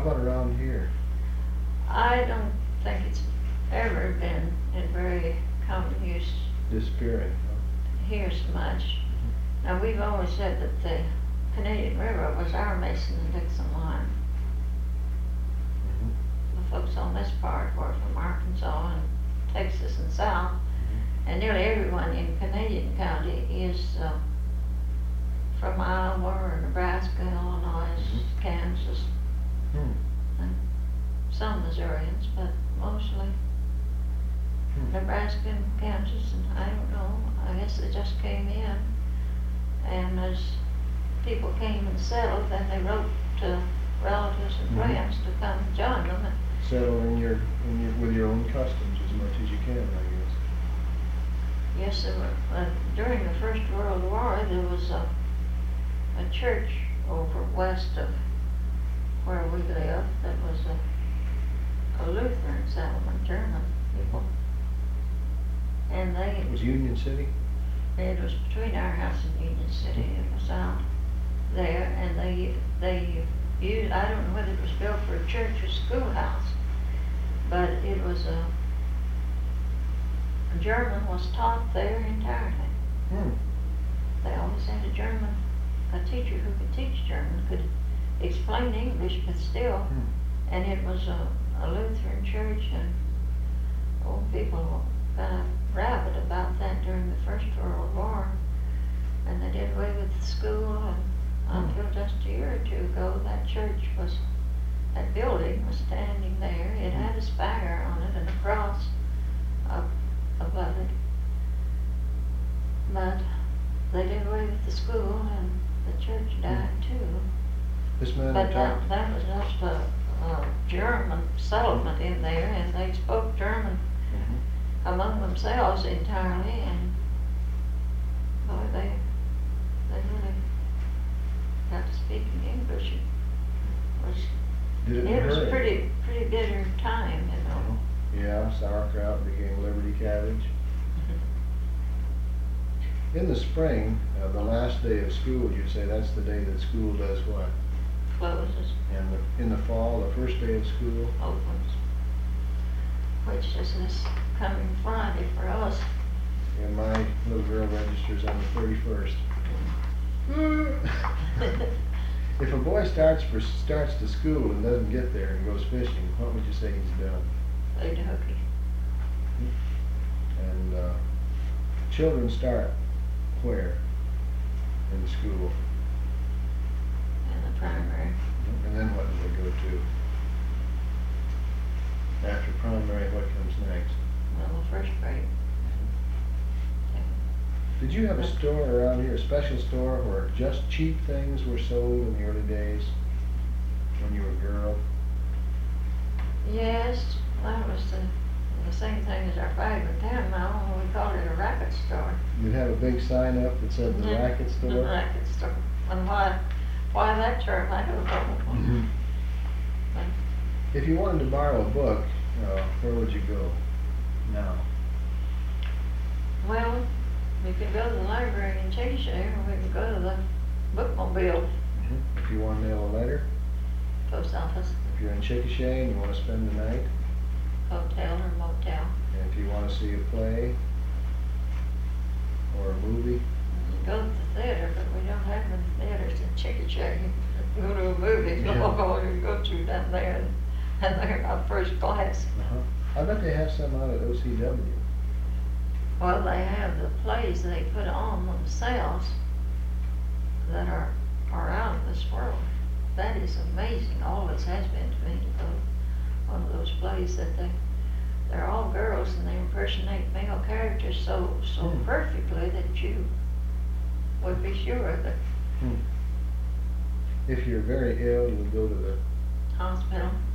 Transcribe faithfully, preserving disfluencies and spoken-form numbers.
about around here? I don't think it's ever been in very common use Disappearing, huh? here so much. Mm-hmm. Now, we've always said that the Canadian River was our Mason and Dixon line. Mm-hmm. The folks on this part were from Arkansas and Texas and South, Mm-hmm. and nearly everyone in Canadian County is uh, from Iowa or Nebraska, Illinois, Mhm. Kansas, Hmm. and some Missourians, but mostly Hmm. Nebraska and Kansas, and I don't know, I guess they just came in. And as people came and settled, then they wrote to relatives and Mhm. friends to come join them. And Settle in your, in your, with your own customs as much as you can, I guess. yes, there were, uh, during the First World War, there was a, a church over west of where we lived that was a, a Lutheran settlement, German people. And they, It was Union City? it was between our house and Union City. It was out there, and they they used, I don't know whether it was built for a church or schoolhouse, but it was a, German was taught there entirely. Hmm. They always had a German, a teacher who could teach German, could explain English, but still, Hmm. and it was a, a Lutheran church, and old people were kind of rabid about that during the First World War, and they did away with the school, and until just a year or two ago, that church was, that building was standing there. It had a spire on it and a cross up above it, but they did away with the school, and the church died too. This man I But talked, that, that was just a, a German settlement in there, and they spoke German Mhm. among themselves entirely, and boy, they, they really got to speaking English. It was, did it in a it was hurry? pretty, pretty bitter time, you know. Yeah, sauerkraut became Liberty cabbage. In the spring, uh, the last day of school, you'd say that's the day that school does what? Closes, And the, in the fall, the first day of school? opens, which is this coming Friday for us. And my little girl registers on the thirty-first. If a boy starts for, starts to school and doesn't get there and goes fishing, what would you say he's done? Played hooky. And uh, children start where in the school? In the primary. And then what do they go to? After primary, what comes next? Well, the first grade. Did you have a store around here, a special store where just cheap things were sold in the early days when you were a girl? Yes, that was the, the same thing as our favorite town now, we called it a racket store. You'd have a big sign up that said the Mhm. racket The store? racket store. And why, why that term, I don't know. Mhm. But If you wanted to borrow a book, uh, where would you go now? well, we could go to the library in Chickasha, or we could go to the bookmobile, If you want to mail a letter, post office, if you're in Chickasha and you want to spend the night, hotel or motel. and if you want to see a play or a movie, You go to the theater, but we don't have any theaters in Chickasha. You go to a movie, Yeah. all you go to down there, and, and they're not first class. uh-huh. I bet they have some out at O C W. Well, they have the plays they put on themselves that are, are out of this world. That is amazing, always has been to me, to go to one of those plays that they, they're all girls and they impersonate male characters so, so Hmm. perfectly that you would be sure that Hmm. If you're very ill, you would go to the hospital